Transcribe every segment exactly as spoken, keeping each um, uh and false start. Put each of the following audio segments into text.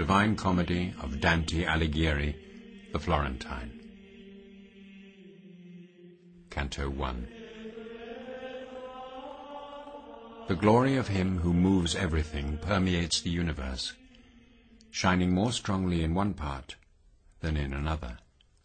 Divine Comedy of Dante Alighieri, The Florentine. Canto one. The glory of him who moves everything permeates the universe, shining more strongly in one part than in another.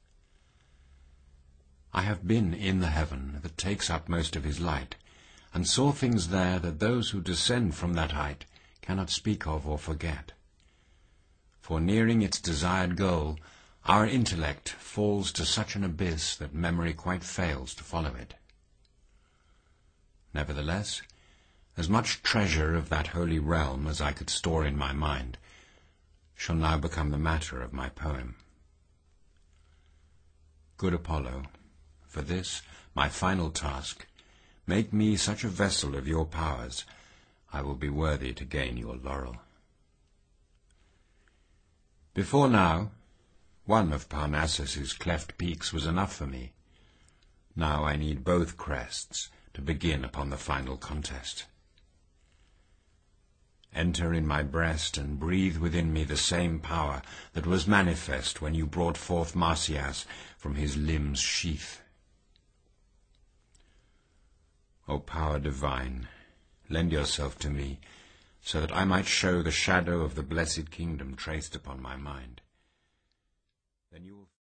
I have been in the heaven that takes up most of his light, and saw things there that those who descend from that height cannot speak of or forget. For nearing its desired goal, our intellect falls to such an abyss that memory quite fails to follow it. Nevertheless, as much treasure of that holy realm as I could store in my mind shall now become the matter of my poem. Good Apollo, for this, my final task, make me such a vessel of your powers, I will be worthy to gain your laurel. Before now, one of Parnassus's cleft peaks was enough for me. Now I need both crests to begin upon the final contest. Enter in my breast and breathe within me the same power that was manifest when you brought forth Marsyas from his limbs' sheath. O power divine, lend yourself to me, so that I might show the shadow of the blessed kingdom traced upon my mind. Then you will